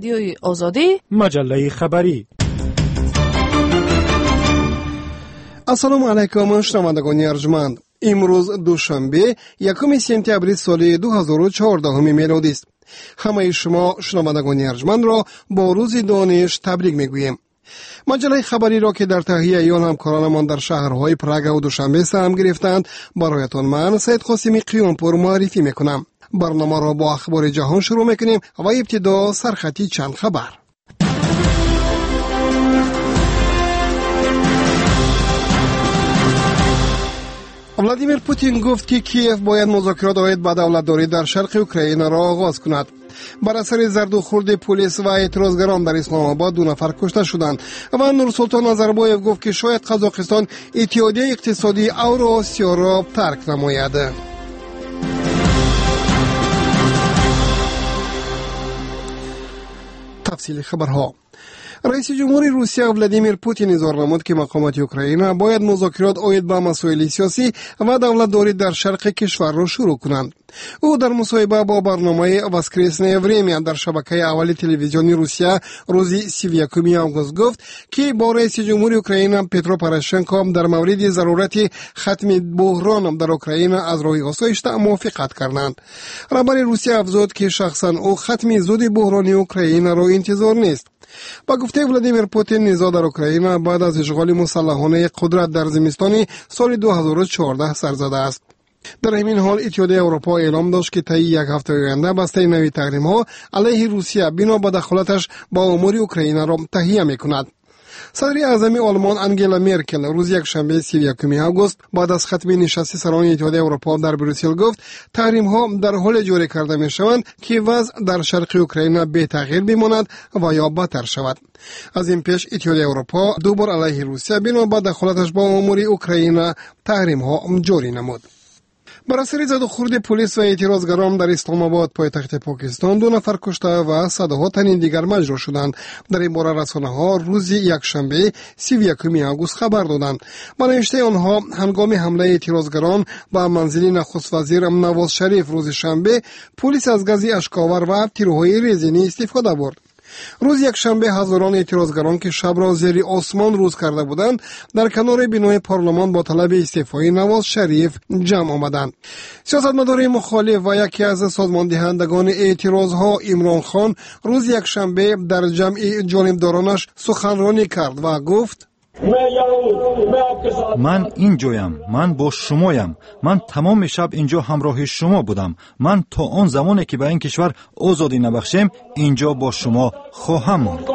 رادیوی آزادی، مجله خبری. السلام علیکم شنوندگان ارجمند. امروز دوشنبه یکم سپتامبر سال 2014 میلادی است. همه شما شنوندگان ارجمند را با روز دانش تبریک میگوییم. مجله خبری را که در تهیه آن همکارانمان در شهرهای پراگ و دوشنبه سهم گرفتند برایتان من سید قاسمی قیانپور معرفی میکنم. برنامه را با اخبار جهان شروع میکنیم و ابتدا سرخطی چند خبر. ولادیمیر پوتین گفت که کیف باید مذاکرات عاید به دولتداری در شرق اوکراین را آغاز کند. بر اثر زرد و خورد پلیس و اعتراضگران در اسلام آباد 2 نفر کشته شدند و نورسلطان نظربایف گفت که شاید قزاقستان اتحادیه اقتصادی اوراسیا را ترک نماید. تفصیل خبرها. رئیس جمهور روسیه ولادیمیر پوتین اظهار نمود که مقامات اوکراین باید مذاکرات عاید به مسائل سیاسی و دولتداری در شرق کشور را شروع کنند. او در مصاحبه با برنامه واسکرسنه وریمیا در شبکه اول تلویزیونی روسیه روز 31 آگوست گفت که با رئیس جمهور اوکراین پترو پوراشنکو در مورد ضرورت ختم بحران در اوکراین از راه آسایش موافقت کردند. رهبر روسیه افزود که شخصا او ختم زود بحران اوکراین را انتظار نیست. با گفته ولادیمیر پوتین نزاع در اوکراین بعد از اشغال مسلحانه قدرت در زمستان سال 2014 سر زده است. در همین حال اتحادیه اروپا اعلام داشت که طی یک هفته آینده بسته نوی تحریم‌ها علیه روسیه بنا به دخالتش با امور اوکراین را تهیه می‌کند. صدر اعظم آلمان انگلا مرکل روز یکشنبه 31 آگوست بعد از ختم نشست سران اتحادیه اروپا در بروسل گفت تحریم‌ها در حال جاری کرده می‌شوند که وضع در شرق اوکراین بی تغییر بماند و یا بدتر شود. از این پیش اتحادیه اروپا دوبار علیه روسیه بنا به دخالتش با امور اوکراین تحریم‌ها جاری نمود. بر اثر زد و خورد پلیس و اعتراضگران در اسلام آباد پایتخت پاکستان 2 نفر کشته و صدها تن دیگر مجروح شدند. در این باره رسانه‌ها روز یکشنبه 31 آگوست خبر دادند. با نوشته آنها هنگام حمله اعتراضگران به منزل نخست وزیر نواز شریف روز شنبه پلیس از گاز اشک‌آور و تیرهای رزینی استفاده برد. روز یکشنبه هزاران اعتراضگران که شب را زیر آسمان روز کرده بودند در کنار بینای پارلمان با طلب استعفای نواز شریف جمع آمدند. سیاستمدار مخالف و یکی از سازماندهندگان اعتراضها عمران خان روز یکشنبه در جمع جانبدارانش سخنرانی کرد و گفت من اینجایم، من با شمایم، من تمام شب اینجا همراه شما بودم، من تا آن زمانی که به این کشور آزادی نبخشیم اینجا با شما خواهم ماند.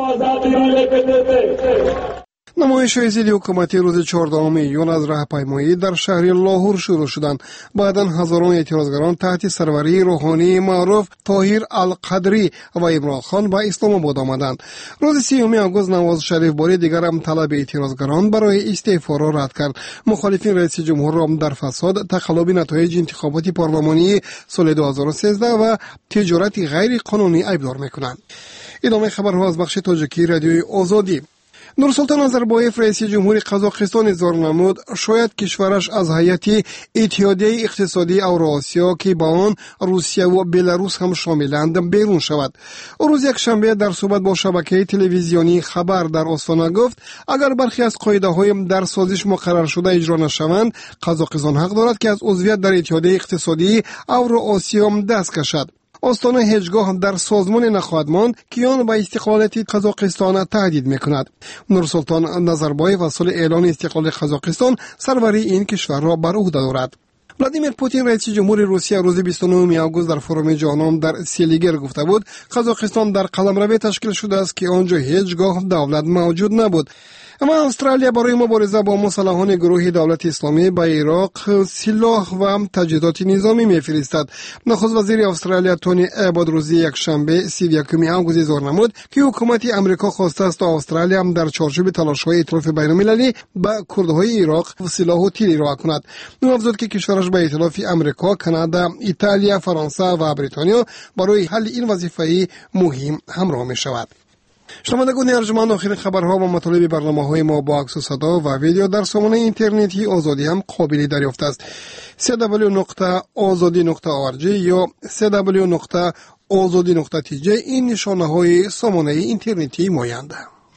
نمایش‌های ضد حکومتی روز 14 ایون از راهپیمایی در شهر لاهور شروع شدند. بعداً هزاران اعتراضگران تحت سروری روحانی معروف طاهر القدری و عمران خان به اسلام آباد آمدند. روز 30 آگوست نواز شریف بار دیگر هم طلب اعتراضگران برای استعفا را رد کرد. مخالفین رئیس جمهور را در فساد، تقلب نتایج انتخابات پارلمانی سال 2013 و تجارت غیر قانونی ابرار می‌کنند. ادامه خبرها از بخش تاجیکی رادیوی آزادی. نورسلطان نظربایف رئیس جمهور قزاقستان اظهار نمود شاید کشورش از هیئت اتحادیه اقتصادی اوراسیا که با آن روسیه و بلاروس هم شاملند بیرون شود. او روز یکشنبه در صحبت با شبکه تلویزیونی خبر در آستانا گفت اگر برخی از قاعده‌های در سازش مقرر شده اجرا نشوند قزاقستان حق دارد که از عضویت در اتحادیه اقتصادی اوراسیا دست کشد. آستانا هیچگاه در سازمان نخواهد ماند که آن به استقلالیت قزاقستان تهدید میکند. نورسلطان نظربایف از سال اعلان استقلال قزاقستان سروری این کشور را بر عهده دارد. ولادیمیر پوتین رئیس جمهور روسیه روز 29 آگوست در فروم جهان در سیلیگر گفته بود قزاقستان در قلمرو تشکیل شده است که آنجا هیچگاه دولت موجود نبود. اما استرالیا برای مبارزه با مسلحان گروه دولت اسلامی به عراق سلاح و تجهیزات نظامی می‌فرستد. نخست وزیر استرالیا تونی اباد روز یکشنبه 31 آگوست اظهار نمود که حکومت امریکا خواسته است تا استرالیا در چارچوب تلاش‌های ائتلاف بین‌المللی به کردهای عراق سلاح و تیر ارائه کند. او افزود که کشورش به ائتلاف امریکا، کانادا، ایتالیا، فرانسه و بریتانیا برای حل این وظیفه مهم همراه می‌شود. شنوندگان ارجمند آخرین خبرها و مطالب برنامه‌های ما با عکس و صدا و ویدیو در سامانه اینترنتی آزادی هم قابل دریافت است. www.azadi.org یا www.azadi.org ozodi.tj این نشانه‌های سامانه اینترنتی مایند.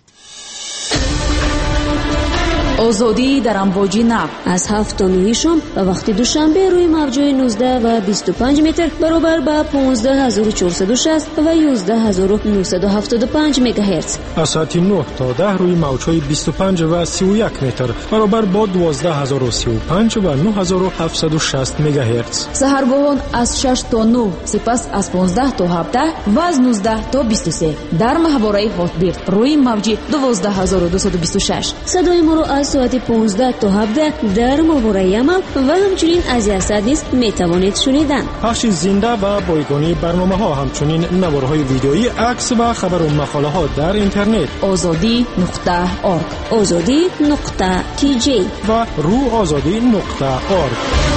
آزادی در امواج نو از 7 تا 9 شام و وقت دوشنبه روی موج‌های 19 و 25 متر برابر با 15460 و 11975 مگاهرتز. از ساعت 9 تا 10 روی موج‌های 25 و 31 متر برابر با 12035 و 9760 مگاهرتز. سحرگاهان از 6 تا 9 سپس از 15 تا 17 و از 19 تا 23 در ماهواره هاتبیرد روی موج 12226. صدای ما را از ساعت 15 تا 17 در ماهواره یمن و همچنین از یزد نیز میتوانید شنیدن. پخش زنده و بایگانی برنامه‌ها همچنین نوارهای ویدیویی، عکس و خبر و مقاله‌ها در اینترنت azadi.org azadi.tj و روآزادی.org.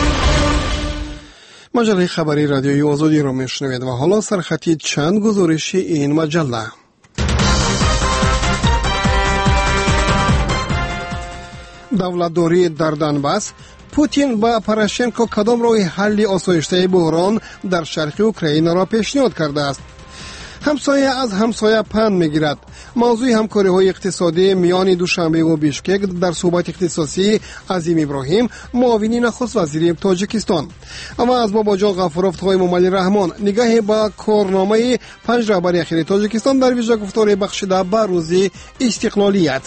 مجله خبری رادیوی آزادی را میشنوید و حالا سرخطی چند گزارشی این مجله. دولتداری در دنباس، پوتین با پوراشنکو کدام راه حل آسایشته بحران در شرق اوکراین را پیشنهاد کرده است. همسایه از همسایه پند میگیرد. موضوع همکاری های اقتصادی میان دوشنبه و بیشکک در صحبت اختصاصی عظیم ابراهیم معاونی نخست وزیر تاجیکستان. اما از بابا جان غفوروف تا امام رحمان نگاه با کارنامه 5 رهبر اخیر تاجیکستان در ویژه گفتار بخشیده به روز استقلالیت.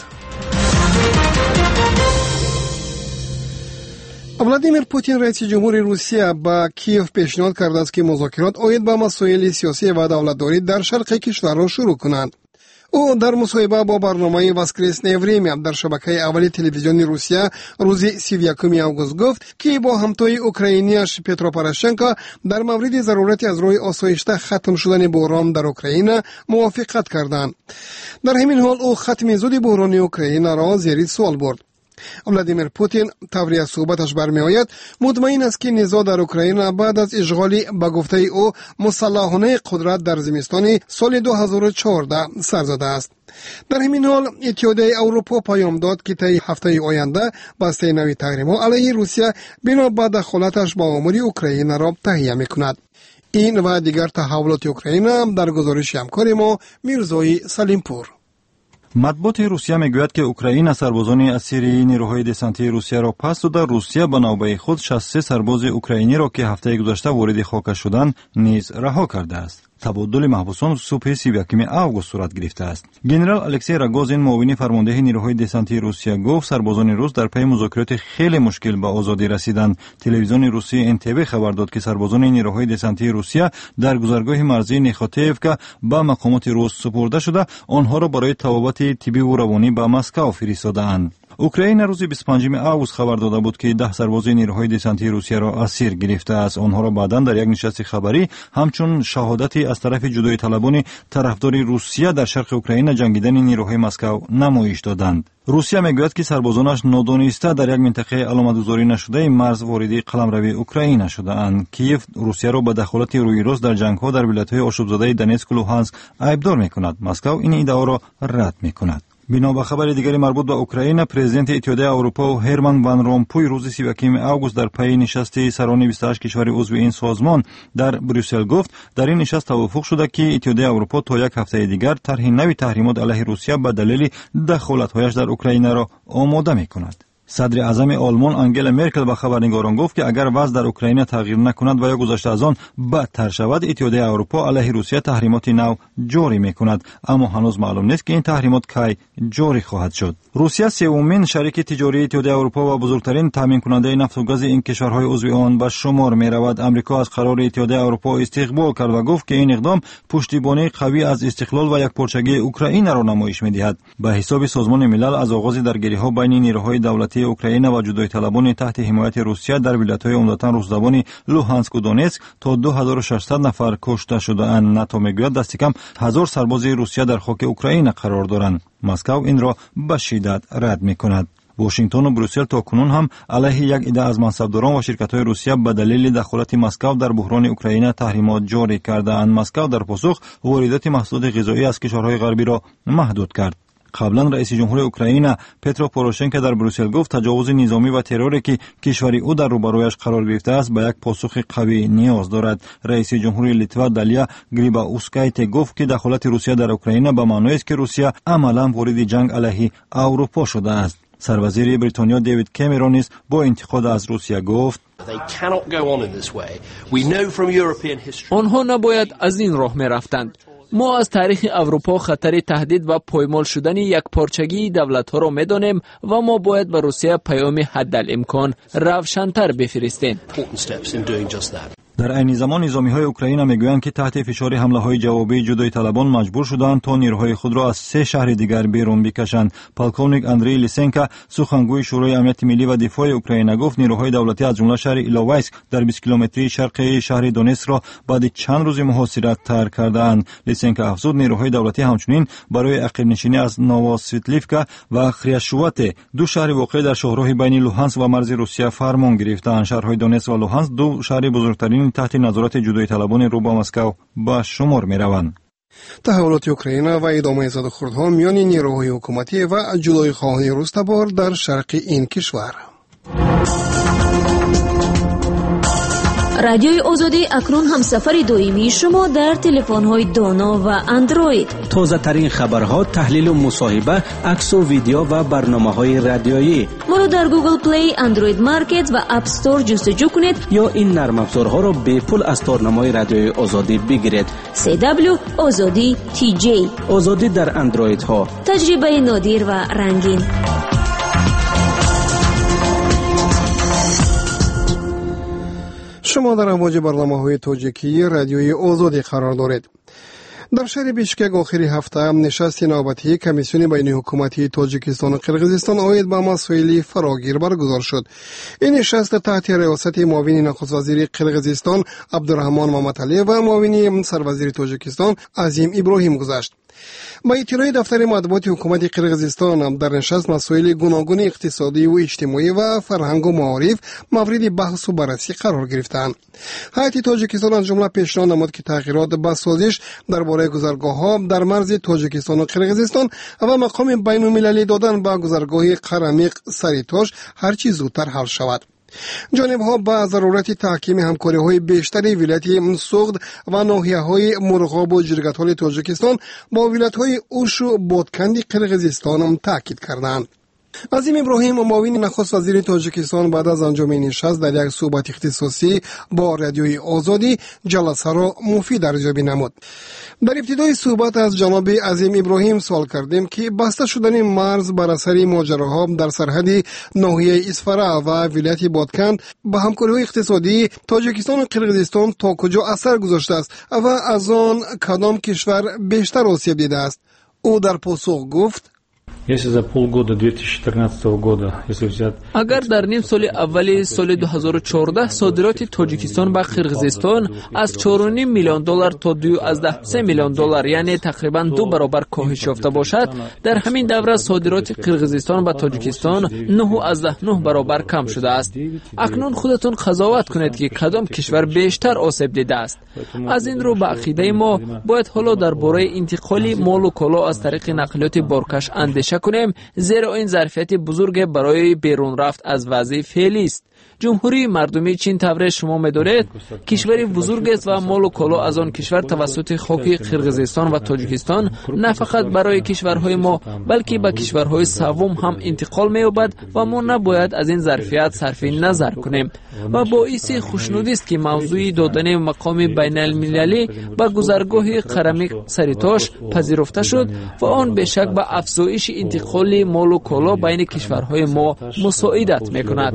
ولادیمیر پوتین رئیس جمهور روسیه با کیف پیشنهاد کرده است که مذاکرات عاید به مسائل سیاسی و دولتداری در شرق کشور را شروع کنند. او در مصاحبه با برنامه واسکرسنه وریمیا در شبکه اولی تلویزیونی روسیه روز 31 آگوست گفت که با همتای اوکراینیش پترو پوراشنکو در مورد ضرورت از روی آسایشته ختم شدن بحران در اوکراین موافقت کردند. در همین حال او ختم زود بحران اوکراین را زیر سوال برد. ولادیمیر پوتین طوری از صحبتش برمی مطمئن است که نزاع در اوکراین بعد از اشغال به گفته او مسلحانه قدرت در زمستان سال 2014 سر زده است. در همین حال اتحادیه اروپا پیام داد که طی هفته آینده بسته نوی تحریم‌ها علیه روسیه بنا به دخالتش با امور اوکراین را تهیه می‌کند. این و دیگر تحولات اوکراین در گزارش همکار ما میرزای سلیمپور. مطبوعات روسیه میگوید که اوکراین سربازان اسیر نیروهای دسنتی روسیه را پس داده. روسیه به نوبه خود 63 سرباز اوکراینی را که هفته گذشته وارد خاک شدند نیز رها کرده است. تبادل محبوسان صبح 31 آگوست صورت گرفته است. گنرال الکسی راگوزین معاون فرمانده نیروهای دسنتی روسیه گفت سربازان روس در پی مذاکرات خیلی مشکل به آزادی رسیدند. تلویزیون روسی انتبه خبر داد که سربازان نیروهای دسنتی روسیه در گذرگاه مرزی نیخوتیفکا به مقامات روس سپرده شده آنها را برای طبابت طبی و روانی به مسکو فرستادند. اوکراین روز 25 آگوست خبر داده بود که 10 سرباز نیروهای دسنتی روسیه را اسیر گرفته است. آنها را بعداً در یک نشست خبری همچون شهادتی از طرف جدایی طلبان طرفدار روسیه در شرق اوکراین جنگیدن نیروهای مسکو نمایش دادند. روسیه میگوید که سربازانش نادانسته در یک منطقه علامتگذاری نشده مرز وارد قلمرو اوکراین شده‌اند. کیف روسیه را به دخالت روی روز در جنگ‌ها در ولایت‌های آشوب‌زده دونتسک و لوهانسک ایبدار می‌کند. مسکو این ادعا را رد می‌کند. بنا به خبر دیگری مربوط به اوکراین، پرزیدنت اتحادیه اروپا و هرمان وان رومپوی روز 31 آگوست در پی نشست سران 28 کشور عضو این سازمان در بروسل گفت در این نشست توافق شده که اتحادیه اروپا تا یک هفته دیگر طرح نوی تحریمات علیه روسیه به دلیل دخالت‌هایش در اوکراین را آماده می‌کند. صدر اعظم آلمان آنگلا مرکل به خبرنگاران گفت که اگر وضع در اوکراین تغییر نکند و یا گذشته از آن بدتر شود اتحادیه اروپا علیه روسیه تحریمات نو جاری میکند، اما هنوز معلوم نیست که این تحریمات کی جاری خواهد شد. روسیه سومین شریک تجاری اتحادیه اروپا و بزرگترین تامین کننده نفت و گاز این کشورهای عضو آن به شمار میرود. آمریکا از قرار اتحادیه اروپا استقبال کرد و گفت که این اقدام پشتیبانی قوی از استقلال و یکپارچگی اوکراین را نمایش میدهد. به حساب سازمان ملل از آغاز درگیری‌ها بین نیروهای دولتی اوکراین و جدایی طلبان تحت حمایت روسیه در ولایت‌های عمدتاً روس‌زبان لوهانسک و دونتسک تا 2600 نفر کشته شده‌اند. ناتو میگوید دست کم 1000 سرباز روسیه در خاک اوکراین قرار دارند. مسکو این را به شدت رد می‌کند. واشنگتن و بروسل تا کنون هم علیه یک عده از منصبداران و شرکت‌های روسیه به دلیل دخالت مسکو در بحران اوکراین تحریمات جاری کرده‌اند. مسکو در پاسخ واردات محصولات غذایی از کشورهای غربی را محدود کرد. قبلا رئیس جمهور اوکراین پترو پوروشنکو در بروسل گفت تجاوز نظامی و تروری که کشور او در روبرویش قرار گرفته است به یک پاسخ قوی نیاز دارد. رئیس جمهور لیتوا دالیا گریباوسکایت گفت که دخالت روسیه در اوکراین به معنی است که روسیه عملا وارد جنگ علیه اروپا شده است. سروزیر بریتانیا دیوید کامرون نیز با انتقاد از روسیه گفت آنها نباید از این راه می‌رفتند. ما از تاریخ اروپا خطر تهدید و پایمال شدن یک پارچگی دولت‌ها را می‌دانیم و ما باید به روسیه پیام حدالامکان روشن‌تر بفرستیم. در عین زمان نظامی‌های اوکراین میگویند که تحت فشار حمله‌های جوابی جدای طلبان مجبور شدند تا نیروهای خود را از 3 شهر دیگر بیرون بکشند. پالکونیک اندری لیسنکا سخنگوی شورای امنیت ملی و دفاع اوکراین گفت نیروهای دولتی از جمله شهر ایلوایسک در 20 کیلومتری شرقی شهر دونتسک را بعد چند روز محاصره ترک کردند. لیسنکا افزود نیروهای دولتی همچنین برای عقب نشینی از نووسویتلیفکا و خریاشوات 2 شهر واقع در شاهراه بین لوهانسک و مرز روسیه فرمان گرفتند. شهرهای دونتسک و لوهانسک 2 شهر بزرگترین تحت نظارت جدای طلبان رو با مسکو به شمار می روند. تحولات اوکراین و ادامه زدخوردها میان نیروهای حکومتی و جدای خواهان روس تبار در شرق این کشور. رادیوی آزادی اکنون هم سفر دائمی شما در تلفن‌های دانا و اندروید. تازه ترین خبرها، تحلیل و مصاحبه، عکس و ویدیو و برنامه‌های رادیویی. ما رو در گوگل پلی، اندروید مارکت و اپ استور جستجو کنید یا این نرم افزارها را به پول از تارنمای رادیوی آزادی بگیرید. CW آزادی TJ آزادی در اندروید ها. تجربه نادر و رنگین. شما در امواج برنامه‌های تاجیکی رادیوی آزادی قرار دارید. در شهر بیشکک آخر هفته نشست نوبتی کمیسیون بین حکومتی تاجیکستان و قرقیزستان عاید به مسائل فراگیر برگزار شد. این نشست تحت ریاست معاون نخست وزیر قرقیزستان عبدالرحمان مامتعلی و معاون سروزیر تاجیکستان عظیم ابراهیم گذشت. با اطلاع دفتر مطبوعات حکومت قرقیزستان در نشست مسائل گوناگون اقتصادی و اجتماعی و فرهنگ و معارف مورد بحث و بررسی قرار گرفتند. هیئت تاجیکستان از جمله پیشنهاد نمود که تغییرات به سازش درباره گذرگاه‌ها در مرز تاجیکستان و قرقیزستان و مقام بین‌المللی دادن به گذرگاه قرمیق سریتاش هر چه زودتر حل شود. جانب‌ها با ضرورت تحکیم همکاری‌های بیشتری ولایت سوغد و ناحیه‌های مرغاب و جرگتال تاجیکستان با ولایت‌های اوش و بادکند قرقیزستان تاکید کردند. عظیم ابراهیم معاون نخست وزیر تاجیکستان بعد از انجام نشست در یک صحبت اختصاصی با رادیوی آزادی جلسه را مفید ارزیابی نمود. در ابتدای صحبت از جناب عظیم ابراهیم سوال کردیم که بسته شدن مرز بر اثر ماجراها در سرحد ناحیه اسفرا و ولایت بادکند به همکاری‌های اقتصادی تاجیکستان و قرقیزستان تا کجا اثر گذاشته است و از آن کدام کشور بیشتر آسیب دیده است. او در پاسخ گفت اگر در نیم سال اولی سال 2014 صادرات تاجیکستان به قرقیزستان از 4.5 میلیون دلار تا 2.3 میلیون دلار یعنی تقریبا 2 برابر کاهش یافته باشد، در همین دوره صادرات قرقیزستان به تاجیکستان 9.9 برابر کم شده است. اکنون خودتون قضاوت کنید که کدام کشور بیشتر آسیب دیده است. از این رو به عقیده ما باید حالا درباره انتقال مال و کالا از طریق نقلیات بارکش اندیشه کنیم، زیرا این ظرفیت بزرگ برای بیرون رفت از وضع فعلی است. جمهوری مردمی چین طور شما می‌دارید کشوری بزرگ است و مال و کالا از آن کشور توسط خاک قرقیزستان و تاجیکستان نه فقط برای کشورهای ما بلکه به کشورهای سوم هم انتقال می‌یابد و ما نباید از این ظرفیت صرف نظر کنیم و باعث خوشنودی است که موضوع دادن مقام بین‌المللی به گذرگاه قرمیق سریتاش پذیرفته شد و آن به شک به افزایش انتقال مال و کالا بین کشورهای ما مساعدت می‌کند.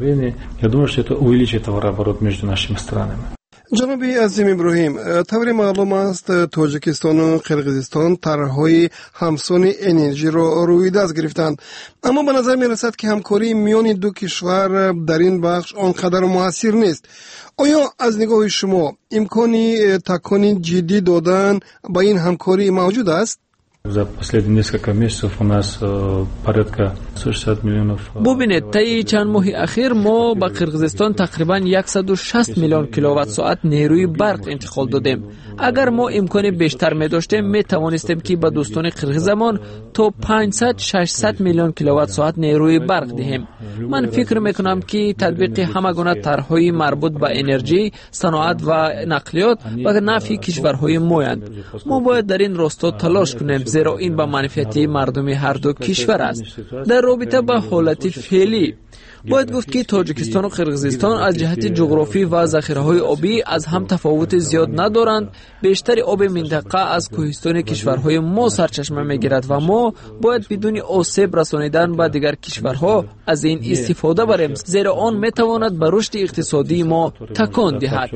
جناب عظیم ابراهیم، طور معلوم است تاجیکستان و قرقیزستان طرح‌های همسان انرژی را روی دست گرفتند، اما به نظر می‌رسد که همکاری میان دو کشور در این بخش آنقدر موثر نیست. آیا از نگاه شما امکانی تکانی جدی دادن با این همکاری موجود است؟ ببینید طی چند ماه اخیر ما به قرقیزستان تقریبا 160 میلیون کیلووات ساعت نیروی برق انتقال دادیم. اگر ما امکان بیشتر می داشتیم می توانستیم که به دوستان قرقیزمان تا 500-600 میلیون کیلووات ساعت نیروی برق دهیم. من فکر می کنم که تطبیق همه گونه طرح‌های مربوط به انرژی، صنعت و نقلیات و نفع کشورهای مایند. ما باید در این راستا تلاش کنیم، زیرا این به منفعت مردم هر دو کشور است. در رابطه با حالت فعلی باید گفت که تاجیکستان و قرقیزستان از جهت جغرافی و ذخیره‌های آبی از هم تفاوت زیاد ندارند. بیشتر آب منطقه از کوهستان کشورهای ما سرچشمه می‌گیرد و ما باید بدون آسیب رسانیدن به دیگر کشورها از این استفاده بریم، زیرا آن می‌تواند به رشد اقتصادی ما تکان دهد.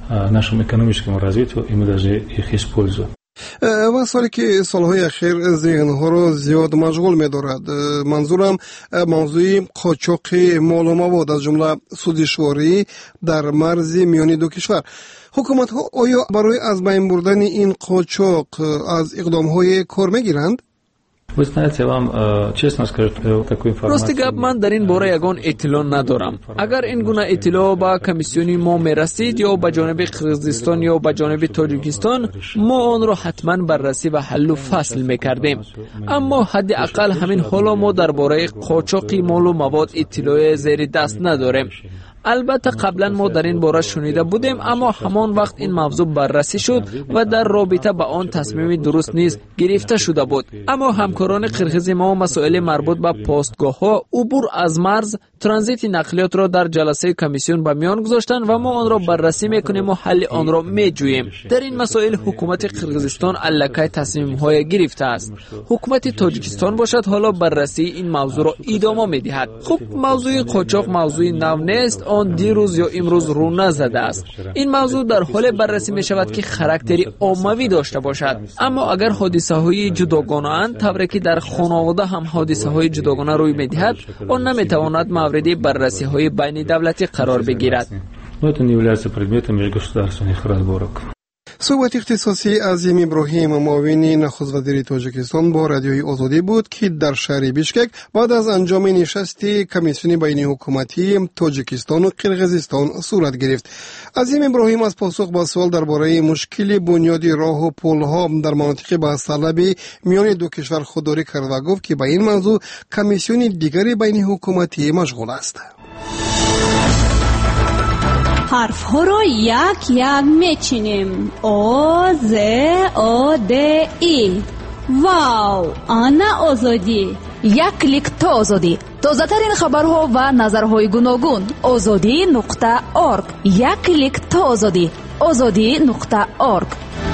و سالی که سالهای اخیر ذهنها را زیاد مشغول می دارد. منظورم موضوع قاچاق مال و مواد از جمله سودجویی در مرز میانی دو کشور. حکومت ها آیا برای از بین بردن این قاچاق از اقدام های کار می گیرند؟ راستی گپ من در این باره یگان اطلاع ندارم. اگر این گونه اطلاع با کمیسیونی ما میرسید یا به جانب قرقیزستان یا به جانب تاجیکستان، ما آن را حتما بررسی و حل و فصل میکردیم. اما حداقل همین حالا ما درباره قاچاق مال و مواد اطلاع زیر دست نداریم. البته قبلا ما در این باره شنیده بودیم، اما همان وقت این موضوع بررسی شد و در رابطه با آن تصمیم درست نیز گرفته شده بود. اما همکاران قرقیز ما مسائل مربوط به پستگاه‌ها، عبور از مرز، ترانزیت نقلیات را در جلسه کمیسیون به میان گذاشتند و ما آن را بررسی میکنیم و حل آن را میجوییم. در این مسائل حکومت قرقیزستان الکی تصمیم‌های گرفته است. حکومت تاجیکستان باشد حالا بررسی این موضوع را ادامه میدهد. خب موضوع قاچاق موضوع نو نیست، آن دیروز یا امروز رو نزده است. این موضوع در حال بررسی می شود که خاراکتری عمومی داشته باشد. اما اگر حادثه های جداگانه اند، طوری که در خانواده هم حادثه های جداگانه روی می دهد، آن نمی تواند مورد بررسی های بین دولتی قرار بگیرد. صحبت اختصاصی عظیم ابراهیم معاون نخست وزیر تاجیکستان با رادیوی آزادی بود که در شهر بیشکک بعد از انجام نشست کمیسیون بین حکومتی تاجیکستان و قرقیزستان صورت گرفت. عظیم ابراهیم از پاسخ به سوال درباره مشکل بنیادی راه و پل‌ها در مناطق بحث‌طلب میان دو کشور خودداری کرد و گفت که به این موضوع کمیسیون دیگری بین حکومتی مشغول است. حرف ها رو یک یک میچینیم. او ز او د ای. واو، آنا آزادی. یک کلیک تا آزادی. تازه ترین خبرها و نظرهای گوناگون. azadi.org. یک کلیک تا آزادی. azadi.org.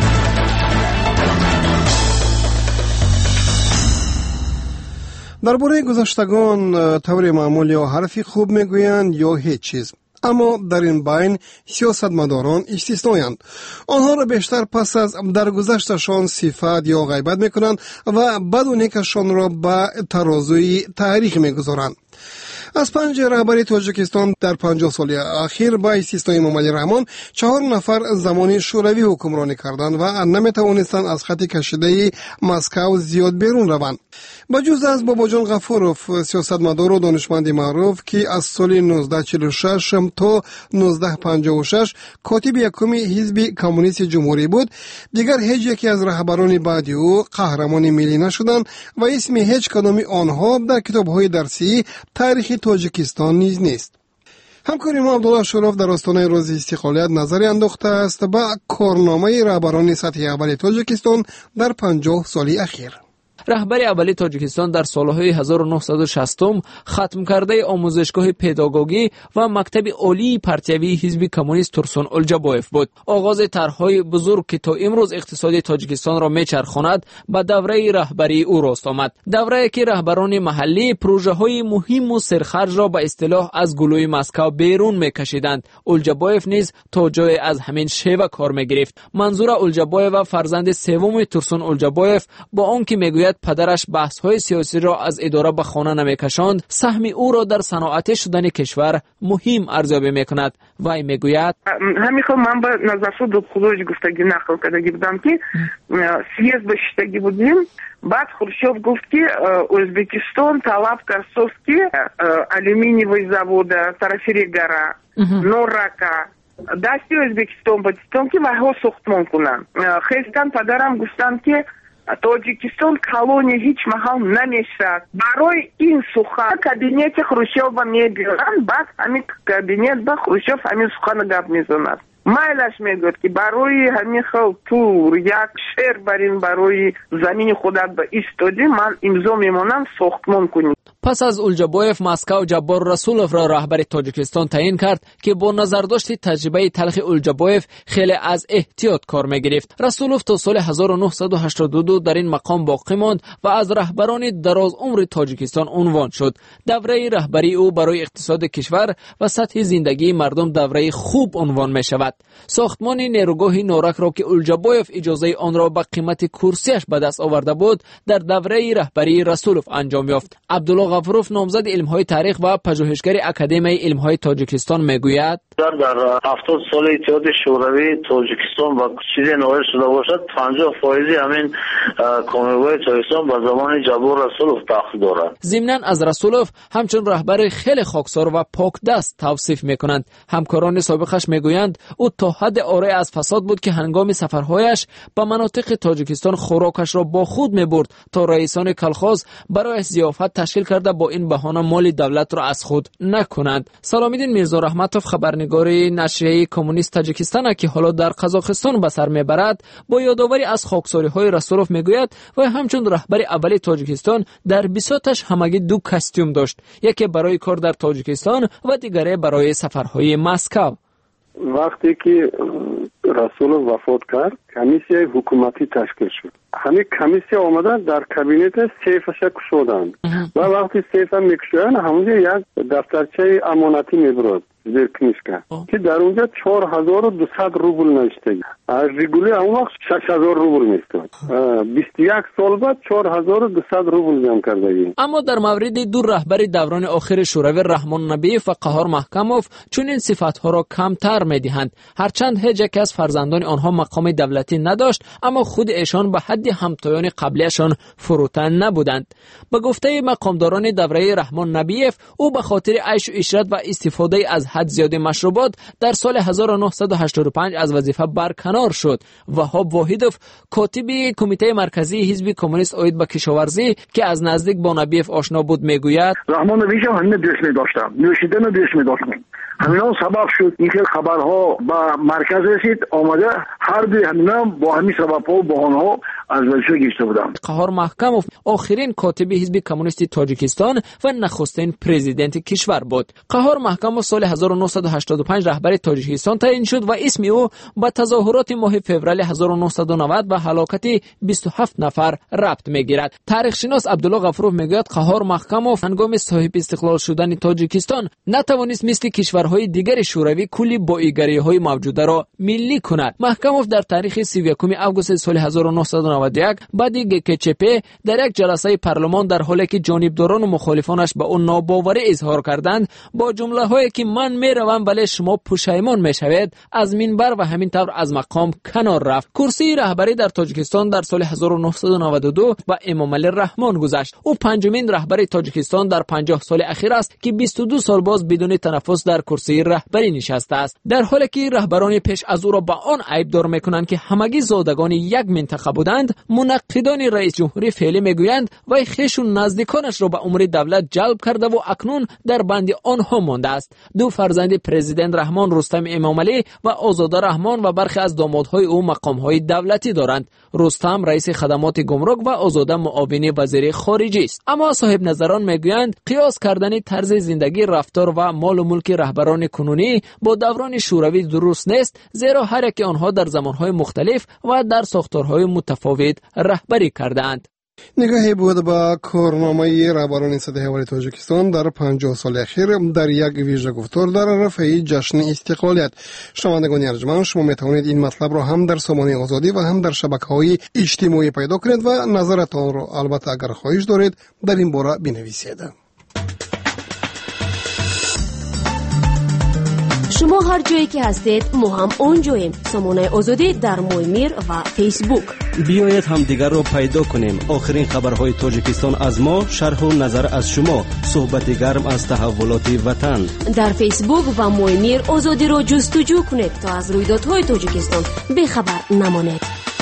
درباره گذشتگان طور معمول یا حرفی خوب میگویند یا هیچ چیز. اما در این بین سیاستمداران استثنایند. آنها را بیشتر پس از درگذشتشان صفت یا غیبت میکنند و بعد نیکشان را به ترازوی تاریخ میگذارند. از 5 رهبری تاجیکستان در 50 سال اخیر با استثنای محمد رحمان 4 نفر زمانی شوروی حکمرانی کردند و نمیتوانستند از خط کشیده مسکو زیاد بیرون روند. بجز از باباجان غفوروف، سیاستمدار و دانشمند معروف که از سال 1946 تا 1956 کاتب یکم حزب کمونیست جمهوری بود، دیگر هیچ یکی از رهبران بعدی او قهرمان ملی نشدند و اسم هیچ کدام آنها در کتاب‌های درسی تاریخ تاجیکستان نیز نیست. همکاری ما عبدالله شرف در آستانه روز استقلال نظری انداخته است با کارنامه رهبران سطح اول تاجیکستان در 50 سال اخیر. رهبر اولی تاجیکستان در سالهای 1960 ختم کرده آموزشگاه پداگوژی و مکتب عالی پرتیوی حزب کمونیست تورسون اولجابایف بود. آغاز طرح‌های بزرگ که تا امروز اقتصاد تاجیکستان را میچرخاند به دوره رهبری او راست آمد. دوره‌ای که رهبران محلی پروژه‌های مهم و سرخرج را به اصطلاح از گلوی مسکو بیرون میکشیدند. اولجابایف نیز تا جای از همین شیوه کار میگرفت. منظور اولجابایف و فرزند سوم تورسون اولجابایف با آنکه میگوید میگوید پدرش بحث‌های سیاسی را از اداره به خانه نمی‌کشاند، سهم او را در صنعت شدن کشور مهم ارزیابی می‌کند. وی میگوید همین من به نظر سود خودش گفتگی نقل کردگی بودم که سیاست بشتگی بودیم. بعد خروشیف گفت که ازبکستان طلب کرد که алюминиевый завод طرفی گره نورکا دستی ازبکستان بودستان که وحا ساختمان کنن. خیستان پدرم گفتن که تاجیکستان کالونی هیچ محل نمیشد. برای این سخن کابینت خروشیف با میگیرن. بعد همین کابینت با خروشیف همین سخن گپ میزند. مایلش میگوید که برای همین خلق تو یک شهر برین برای زمین خودت به ایستادی من امضا میمونم ساختمان کنیم. پس از اولجابایف مسکو جبار رسولوف را رهبر تاجیکستان تعیین کرد که با نظر داشت تجربه تلخ اولجابایف خیلی از احتیاط کار میگرفت. رسولوف تا سال 1982 در این مقام باقی ماند و از رهبران دراز عمر تاجیکستان عنوان شد. دوره رهبری او برای اقتصاد کشور و سطح زندگی مردم دوره خوب عنوان می شود. ساختمان نیروگاه نورک را که اولجابایف اجازه آن را به قیمت کرسیش به دست آورده بود در دوره رهبری رسولوف انجام یافت. عبدالله غفوروف نامزد علم‌های تاریخ و پژوهشگر اکادمی علم‌های تاجیکستان میگوید در 70 سال اتحاد شوروی تاجیکستان با چیزی نوعی شده باشد 50% همین کامیابی تاجیکستان به زمان جبار رسولوف دخل دارد. ضمناً از رسولوف همچون رهبر خیلی خاکسار و پاک دست توصیف میکنند. همکاران سابقش میگویند او تا حد عاری از فساد بود که هنگام سفرهایش به مناطق تاجیکستان خوراکش را با خود میبرد تا رئیسان کلخاز برای ضیافت تشکیل کرده با این بهانه مال دولت را از خود نکنند. سلام‌الدین میرزا رحمتوف خبرنگار نشریه کمونیست تاجیکستان که حالا در قزاقستان به سر میبرد با یادآوری از خاکساری‌های رسولوف میگوید و همچون رهبر اولی تاجیکستان در بساطش همگی دو کاستوم داشت، یکی برای کار در تاجیکستان و دیگری برای سفرهای مسکو. وقتی که رسولوف وفات کرد کمیسیه حکومتی تشکیل شد. همین کمیسیه آمدن در کابینت سیفش کشودند و وقتی سیف میکشودن همونجا یک دفترچه امانتی میبرد زیر کنیشکا که در اونجا 4200 روبل نوشته. از ریگولی اون وقت 6000 روبل میستاد. 21 سال بعد 4200 روبل جمع کرده. اما در مورد دو رهبر دوران آخر شوروی رحمان نبیف و قهار محکموف چون این صفاتها را کمتر میدهند. هرچند هیچ یک از فرزندان آنها مقام دولتی نداشت اما خود ایشان به حد همتایان قبلیشان فروتن نبودند. به گفته مقامداران دوره رحمان نبیف او به خاطر عیش و عشرت و استفاده از حد زیاد مشروبات در سال 1985 از وظیفه برکنار شد. وهاب واحدوف کاتب کمیته مرکزی حزب کمونیست عاید به کشاورزی که از نزدیک با نبیف آشنا بود میگوید رحمان نبیف همین دوست می‌داشتم، نوشیدن دوست می‌داشتم. همینا سبب شد اینکه خبرها به مرکز رسید آمده هر دو همینا با همین سبب‌ها و بهانه‌ها از وظیفه گشته بودند. قهار محکموف آخرین کاتب حزب کمونیست تاجیکستان و نخستین پرزیدنت کشور بود. قهار محکموف سال 1985 رهبر تاجیکستان تعیین شد و اسم او با تظاهرات ماه فوریه 1990 و هلاکت 27 نفر ربط میگیرد. تاریخ شناس عبدالله غفوروف میگوید قهار محکموف هنگام صاحب استقلال شدن تاجیکستان نتوانست مثل کشورهای دیگر شوروی کلی بایگری‌های موجوده را ملی کند. محکموف در تاریخ 31 آگوست سال 1991 بعد گکچپ در یک جلسه پارلمان در حالی که جانبداران و مخالفانش به اون ناباوری اظهار کردند با جمله‌هایی که من میروم ولی شما پشیمان میشوید از منبر و همین طور از مقام کنار رفت. کرسی رهبری در تاجیکستان در سال 1992 با امام علی رحمان گذشت. او پنجمین رهبر تاجیکستان در 50 سال اخیر است که 22 سال باز بدون تنفس در کرسی رهبری نشسته است. در حالی که رهبران پیش از او را با آن عیبدار میکنند که همگی زادگان یک منطقه بودند، منقدان رئیس جمهوری فعلی میگویند وی خویش و نزدیکانش را به امور دولت جلب کرده و اکنون در بند آنها مانده است. دو فرزند پرزیدنت رحمان رستم امام علی و آزاده رحمان و برخی از دامادهای او مقامهای دولتی دارند. رستم رئیس خدمات گمرک و آزاده معاون وزیر خارجه است. اما صاحب نظران میگویند قیاس کردن طرز زندگی، رفتار و مال و ملک رهبران کنونی با دوران شوروی درست نیست، زیرا هر یک آنها در زمانهای مختلف و در ساختارهای متفاوت رهبری کردند. نگاهی بود با کارنامه رهبران سطح حوالی تاجیکستان در 50 سال اخیر در یک ویژه گفتار در رفع جشن استقلالیت. شنوندگان ارجمند، شما میتوانید این مطلب را هم در سامانه آزادی و هم در شبکه‌های اجتماعی پیدا کنید و نظرتان را البته اگر خواهش دارید در این باره بنویسید. شما هر جایی که هستید ما هم اونجاییم. سامانه آزادی در مویمیر و فیسبوک. بیایید هم دیگر رو پیدا کنیم. آخرین خبرهای تاجیکستان از ما، شرح و نظر از شما، صحبت گرم از تحولات وطن. در فیسبوک و مویمیر آزادی رو جستجو کنید تا از رویدادهای تاجیکستان بخبر نمانید.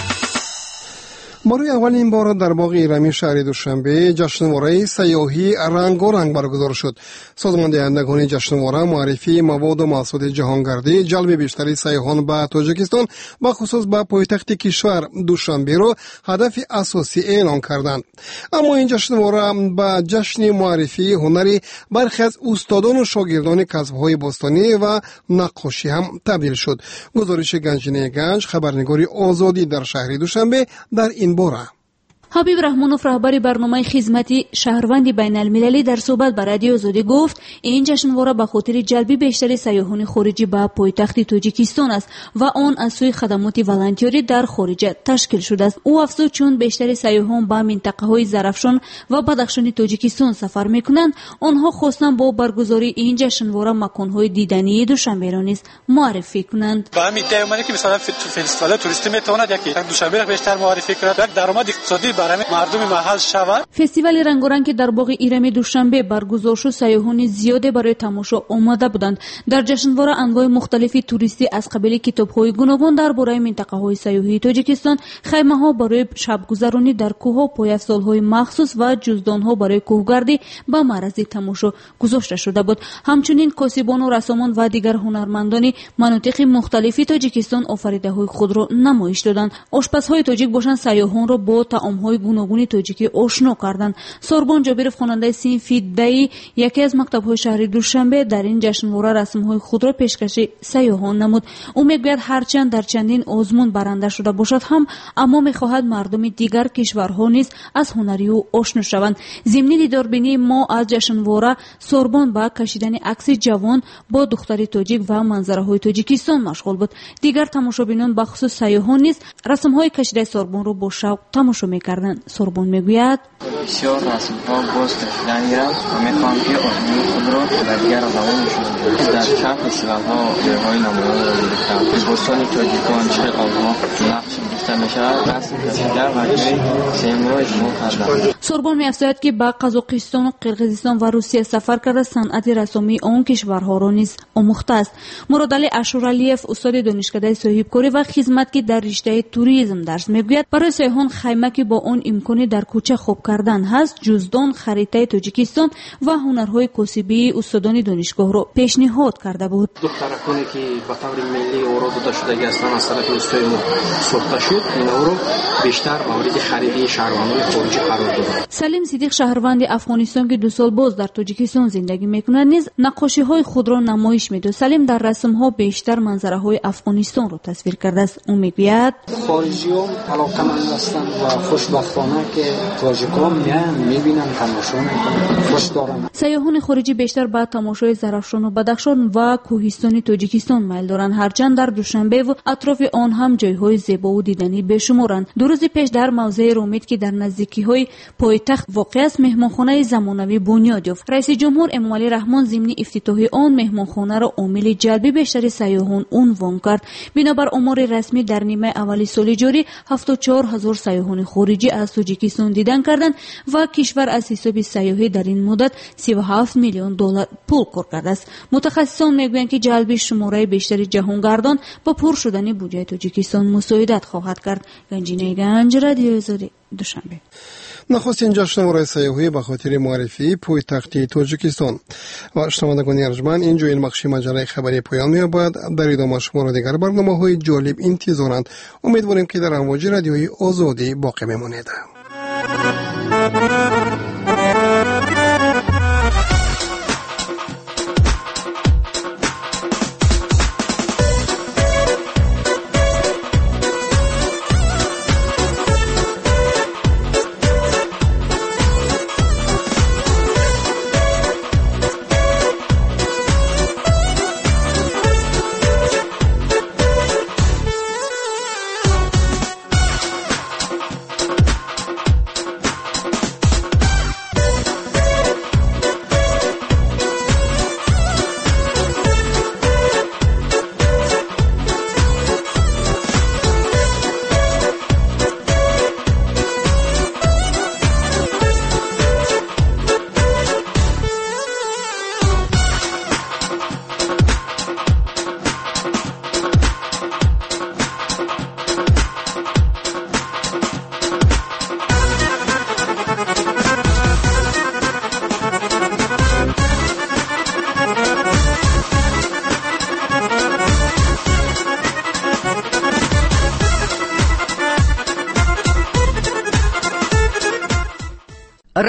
برای اولین بار در باغ ایرمی شهر دوشنبه جشنواره سیاحی رنگارنگ برگزار شد. سازمان دهندگان جشنواره معرفی مواد و محصولات جهانگردی، جلب بیشتر سیاحان به تاجیکستان و خصوص به پایتخت کشور دوشنبه را هدف اساسی اعلام کردند. اما این جشنواره به جشن معرفی هنری برخی از استادان و شاگردان کسب‌های باستانی و نقاشی هم تبدیل شد. گزارش گنجینه گنج، خبرنگاری آزادی در شهر دوشنبه در این باره. حبیب رحمانوف رهبر برنامه خدمتی شهروند بین المللی در صحبت با رادیو آزادی گفت این جشنواره به خاطر جلب بیشتر سیاحان خارجی به پایتخت تاجیکستان است و آن از سوی خدمات والنتری در خارج تشکیل شده است. او افزود چون بیشتر سیاحان به منطقه‌های زرافشان و بدخشان تاجیکستان سفر می‌کنند، آنها خواستند با برگزاری این جشنواره مکان‌های دیدنی دوشنبه را نیز معرفی کنند. به همین دلیل که مثلا فستیوال توریستی میتواند یکی دوشنبه بیشتر معرفی کند، یک درآمد اقتصادی برای مردم محل شود. فستیوال رنگارنگ که در باغ ایرمی دوشنبه برگزار شد، سیاحان زیادی برای تماشا آمده بودند. در جشنواره انواع مختلفی توریستی از قبیل کتاب‌های گوناگون درباره منطقه‌های سیاحی تاجیکستان، خیمه‌ها برای شبگذرانی در کوه‌ها، پایافزارهای مخصوص و جزدان‌ها برای کوهگردی به معرض تماشا گذاشته شده بود. همچنین کاسبان و رسامان و دیگر هنرمندان مناطق مختلفی تاجیکستان آفریده‌های خود را نمایش دادند. آشپزهای تاجیک باشند سیاحان را با طعام‌های گوناگون تاجیکی آشنا کردند. سوربان جابیرов خواننده صنف دی یکی از مکتب‌های شهر دوشنبه در این جشنواره رسم‌های خود را پیشکش سیاحان نمود. او میگوید هرچند در چندین آزمون برنده شده باشد هم اما می‌خواهد مردم دیگر کشورها نیز از هنری او آشنا شوند. ضمن دیداربینی ما از جشنواره، سوربان با کشیدن عکس جوان با دختر تاجیک و منظره‌های تاجیکستان مشغول بود. دیگر تماشابینان به خصوص سیاحان نیز رسم‌های کشیده سوربان را با شوق تماشا می‌کردند. سوربان میگوید بسیار رسم‌ها باز کشیده می‌رم و می‌خواهم که آزمون خود را در دیگر زبانشون در چند فستیوال‌ها جای‌های نمایان را گرفتم. بستان تاجیکان، چغال‌ها نقش گرفته می‌شود، رسم کشیده و جای سیم را اجرا کردم. سوربان می‌افزاید که به قزاقستان و قرقیزستان و روسیه سفر کرده صنعت رسمی آن کشورها را نیز آموخته است. مرادعلی اشورالیف استاد دانشکده صاحبکاری و خدمت که در رشته توریسم درس می‌گوید برای سیاحان خیمه که با آن امکانی در کوچه خواب کردن هست، جزدان، خریطه تاجیکستان و هنرهای کاسبی استادان دانشگاه را پیشنهاد کرده بود. دخترکانی که به طور ملی اوراد داده شده هستند از طرف استای ما ساخته شد، اینا رو بیشتر مورد خرید شهروندان خارجی قرار داد. سلیم صدیق شهروند افغانستان که 2 سال باز در تاجیکستان زندگی می‌کند نیز نقاشی‌های خود را نمایش می‌دهد. سلیم در رسم‌ها بیشتر منظره‌های افغانستان را تصویر کرده است. او میگوید خارجی‌ها علاقه‌مند هستند و خوشبختانه که تاجیکان می‌بینن تماشا می‌کنن، خوش دارن. سیاحان خارجی بیشتر به تماشای زرافشان و بدخشان و کوهستان تاجیکستان میل دارند، هرچند در دوشنبه و اطراف آن هم جای‌های زیبا و دیدنی بشمارند. 2 روز پیش در موضع رومید که در نزدیکی‌های پایتخت واقع است، مهمانخانه زمانوی بنیاد یافت. رئیس جمهور امامعلی رحمان ضمن افتتاح آن مهمانخانه را عامل جلب بیشتر سیاحان عنوان کرد. بنابر آمار رسمی در نیمه اولی سال جاری 74,000 سیاحان خارجی از تاجیکستان دیدن کردند و کشور از حساب سیاحی در این مدت 37 میلیون دلار پول کار کرده است. متخصصان میگویند که جلب شماره بیشتر جهانگردان با پر شدن بودجه تاجیکستان مساعدت خواهد کرد. گنجینه گنج، رادیو آزادی، دوشنبه. نخستین جشنواره سیاحی به خاطر معرفی پایتخت تاجیکستان. و شنوندگان ارجمند، اینجا این بخش مجله خبری پایان می‌یابد. در ادامه شما را دیگر برنامه‌های جالب انتظارند. امیدواریم که در امواج رادیوی آزادی باقی بمانید.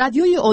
رادیوی